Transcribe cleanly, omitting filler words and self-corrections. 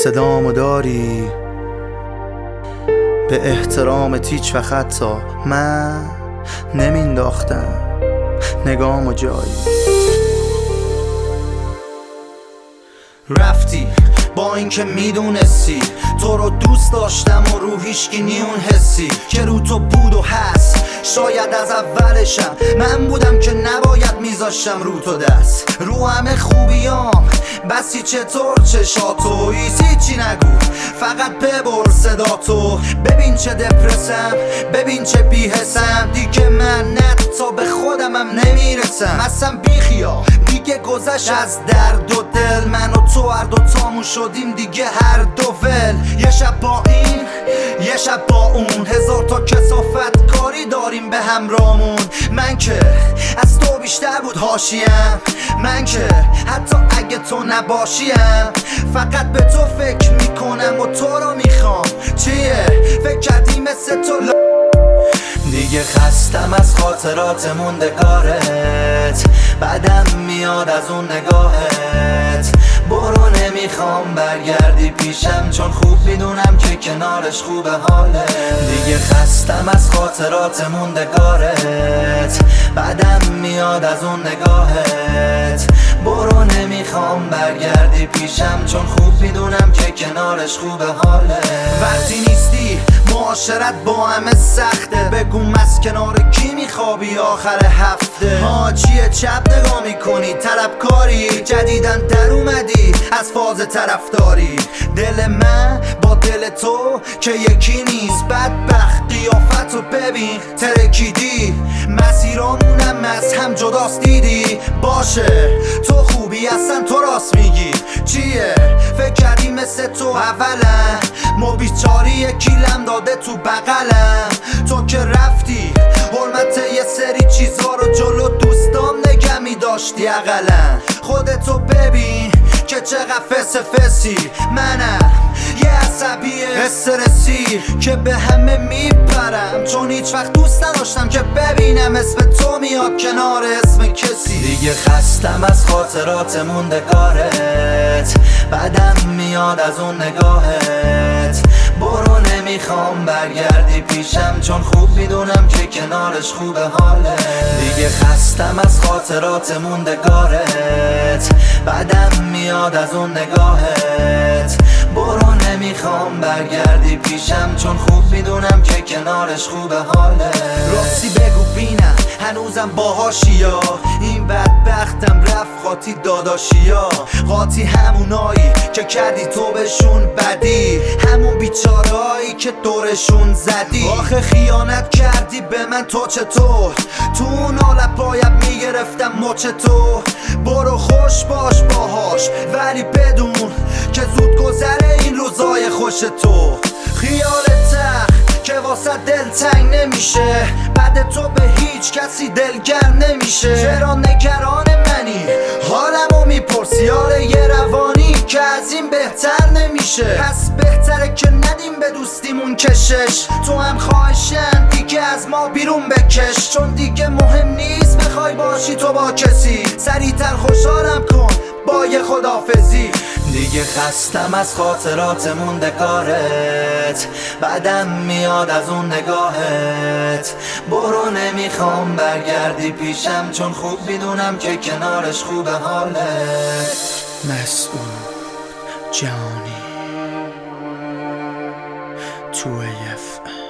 صدامو داری به احترامت هیچ وقت حتی من نمینداختم نگامو جایی. رفتی با اینکه میدونستی تو رو دوست داشتم و رو هیچکی نیون حسی که رو تو بود و هست. شاید از اولشم من بودم که نباید میذاشتم رو تو دست رو همه خوبیام بسی چطور چشاتو هیچی نگو فقط ببر صداتو. ببین چه دپرسم ببین چه بیحسم دیگه من تا به خودمم نمیرسم. اصلا بیخیا دیگه گذشت از درد و دل من و تو هر دو تامون شدیم دیگه هر دو ول. یه شب با این یه شب با اون هزار تا کثافت کاری داریم به همرامون. من که از تو بیشتر بود حاشیم من که حتی اگه تو نباشیم فقط به تو فکر میکنم و تو رو میخوام. چیه فکر کردی مثل تو دیگه خستم از خاطرات موندگارت بعدم میاد از اون نگاهت. برو نمیخوام برگردی پیشم چون خوب میدونم که کنارش خوبه حالت. دیگه خستم از خاطرات موندگارت بعدم میاد از اون نگاهت. برو نمیخوام برگردی پیشم چون خوب میدونم که کنارش خوبه حالت. وقتی نیستی معاشرت با همه سخته بگو از کنار کی میخوابی آخر هفته. چیه چپ نگاه میکنی طلبکاری جدیدن در اومدی از فاز طرفداری. دل من با دل تو که یکی نیست بدبخت قیافتو ببین ترکیدی مسیرامونم از هم جداست دیدی. باشه تو خوبی اصلا تو راست میگی. چیه فکر کردی مثل تو اولا ما بیچاری یکیلم داده تو بغلم. تو که رفتی حرمت یه سری چیزا رو جلو دوستام نگه میداشتی اقلا. خودتو ببین که چقدر فسی منم یه عصبی استرسی که به همه میپرم چون هیچ وقت دوست نداشتم که ببینم اسم تو میاد کنار اسم کسی. دیگه خستم از خاطرات موندگارت بعدم میاد از اون نگاهت. برو نمیخوام برگردی پیشم چون خوب میدونم که کنارش خوبه حالت. دیگه خستم از خاطرات موندگارت بعدم میاد از اون نگاهت. برو نمیخوام برگردی پیشم چون خوب میدونم که کنارش خوبه حالت. راستی بگو بینم هنوزم باهاشیا این بدبختم رفت قاطی داداشیا. قاطی همونایی که کردی تو بهشون بدی همون بیچارهایی که دورشون زدی. آخه خیانت کردی به من تو چطور تو اون حالت باید میگرفتم مچ تو. برو خوش باش باهاش ولی بدون که زود گذره این روزای خوش تو. خیالت تخت که واسه دل تنگ نمیشه بعد تو به هیچ کسی دلگر نمیشه. چرا نگران منی حالمو میپرسی حال یه روانی که از این بهتر نمیشه. پس بهتره که ندیم به دوستیمون کشش. تو هم خواهشن دیگه از ما بیرون بکش چون دیگه مهم نیست بخوای باشی تو با کسی. سریعتر خوشحالم کن با یه خدافزی. دیگه خستم از خاطرات موندگارت بعدم میاد از اون نگاهت. برو نمیخوام برگردی پیشم چون خوب میدونم که کنارش خوبه حالت. مسعود جانی 2AF